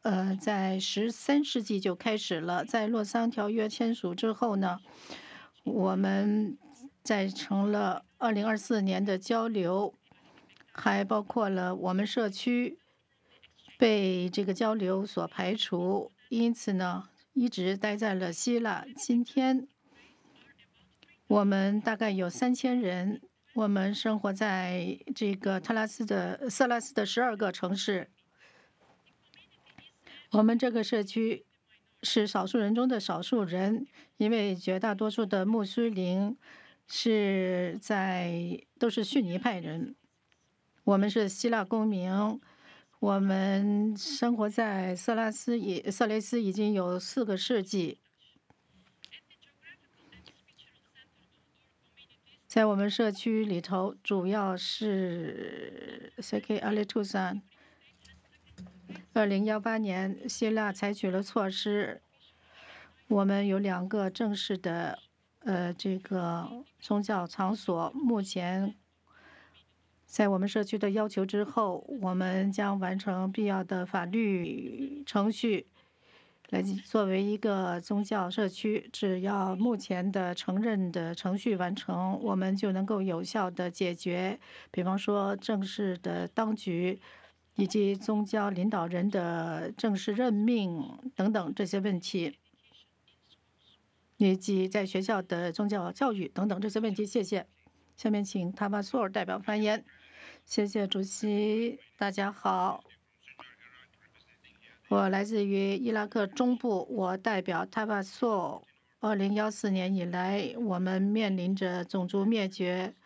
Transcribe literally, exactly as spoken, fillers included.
呃，在十三世纪就开始了。在洛桑条约签署之后呢，我们在成了二零二四年的交流，还包括了我们社区被这个交流所排除，因此呢，一直待在了希腊。今天我们大概有三千人，我们生活在这个特拉斯的色拉斯的十二个城市。我们这个社区是少数人中的少数人，因为绝大多数的穆斯林是在都是逊尼派人。我们是希腊公民，我们生活在色拉斯已色雷斯已经有四个世纪。在我们社区里头，主要是 C K 阿列图山。二零幺八年，希腊采取了措施，我们有两个正式的呃这个宗教场所。目前，在我们社区的要求之后，我们将完成必要的法律程序，来作为一个宗教社区。只要目前的承认的程序完成，我们就能够有效的解决，比方说正式的当局以及宗教领导人的正式任命等等这些问题，以及在学校的宗教教育等等这些问题。谢谢。下面请塔巴索尔代表发言。谢谢主席，大家好。我来自于伊拉克中部，我代表塔巴索。二零幺四年以来，我们面临着种族灭绝，